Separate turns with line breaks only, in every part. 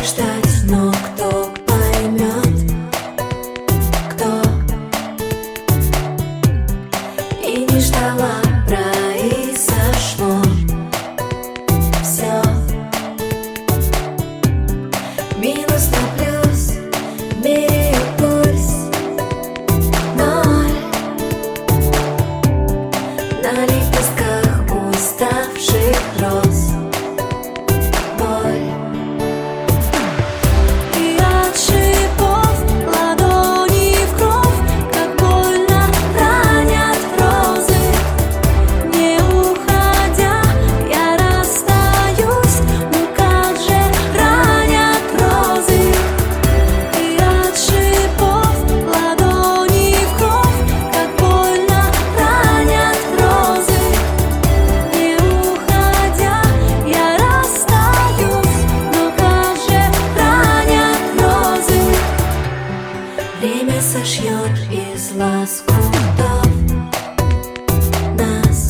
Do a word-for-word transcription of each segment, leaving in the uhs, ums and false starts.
ждать, но кто поймет, кто и не ждала, произошло все. Минус на плюс, меряю пульс, ноль на лепестках уставших роз. Боль и от шипов ладони в кровь, как больно ранят розы. Не уходя, я расстаюсь, ну как же ранят розы. И от шипов ладони в кровь, как больно ранят розы. Не уходя, я расстаюсь, но как же ранят розы. Время сошьет из лоскутов нас,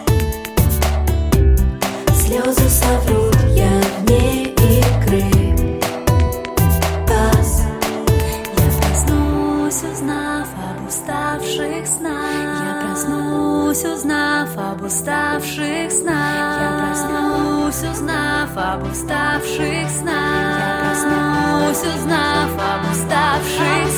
слезы соврут, я вне игры. Пас. Я проснусь, узнав об уставших снах. Я проснусь, узнав об уставших снах. Я проснусь, узнав об уставших снах. Я проснусь, узнав об уставших